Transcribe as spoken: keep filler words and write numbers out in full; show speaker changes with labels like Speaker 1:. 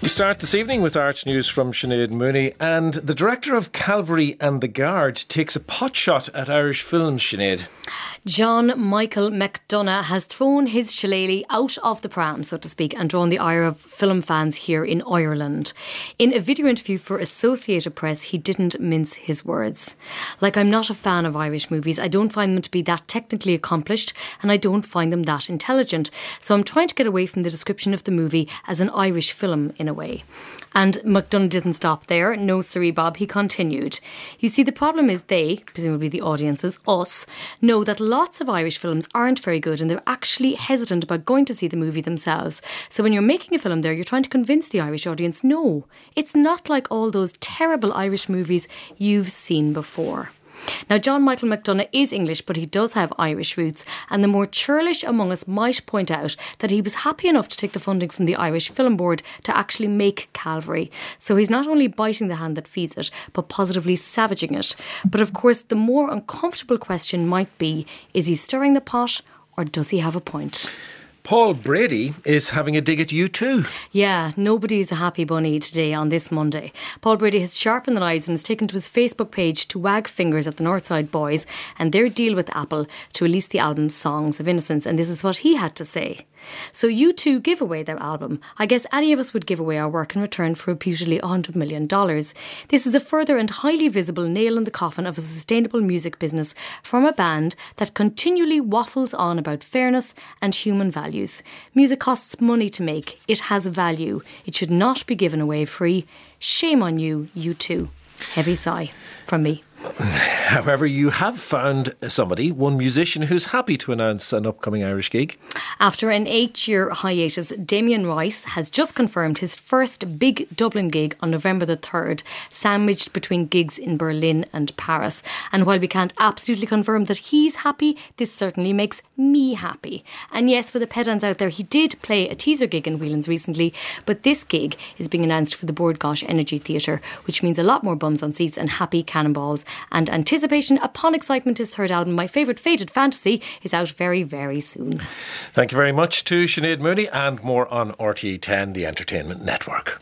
Speaker 1: We start this evening with arts news from Sinead Mooney, and the director of Calvary and the Guard takes a potshot at Irish films, Sinead.
Speaker 2: John Michael McDonagh has thrown his shillelagh out of the pram, so to speak, and drawn the ire of film fans here in Ireland. In a video interview for Associated Press, he didn't mince his words. Like, I'm not a fan of Irish movies. I don't find them to be that technically accomplished, and I don't find them that intelligent. So I'm trying to get away from the description of the movie as an Irish film, in a way. And McDonagh didn't stop there. No, sirree, Bob. He continued. You see, the problem is they, presumably the audiences, us, know that lots of Irish films aren't very good and they're actually hesitant about going to see the movie themselves. So when you're making a film there, you're trying to convince the Irish audience, no, it's not like all those terrible Irish movies you've seen before. Now, John Michael McDonagh is English, but he does have Irish roots, and the more churlish among us might point out that he was happy enough to take the funding from the Irish Film Board to actually make Calvary. So he's not only biting the hand that feeds it, but positively savaging it. But of course, the more uncomfortable question might be, is he stirring the pot, or does he have a point?
Speaker 1: Paul Brady is having a dig at U two.
Speaker 2: Yeah, nobody's a happy bunny today on this Monday. Paul Brady has sharpened the knives and has taken to his Facebook page to wag fingers at the Northside Boys and their deal with Apple to release the album Songs of Innocence, and this is what he had to say. So U two give away their album. I guess any of us would give away our work in return for reputedly one hundred million dollars. This is a further and highly visible nail in the coffin of a sustainable music business from a band that continually waffles on about fairness and human values. Music costs money to make. It has value. It should not be given away free. Shame on you, U two. Heavy sigh from me.
Speaker 1: However, you have found somebody, one musician, who's happy to announce an upcoming Irish gig.
Speaker 2: After an eight-year hiatus, Damien Rice has just confirmed his first big Dublin gig on November the third, sandwiched between gigs in Berlin and Paris. And while we can't absolutely confirm that he's happy, this certainly makes me happy. And yes, for the pedants out there, he did play a teaser gig in Whelan's recently, but this gig is being announced for the Bord Gáis Energy Theatre, which means a lot more bums on seats and happy cannonballs. And anticipation upon excitement, his third album, my favourite Faded Fantasy, is out very, very soon.
Speaker 1: Thank you very much to Sinead Mooney, and more on R T E ten, the Entertainment Network.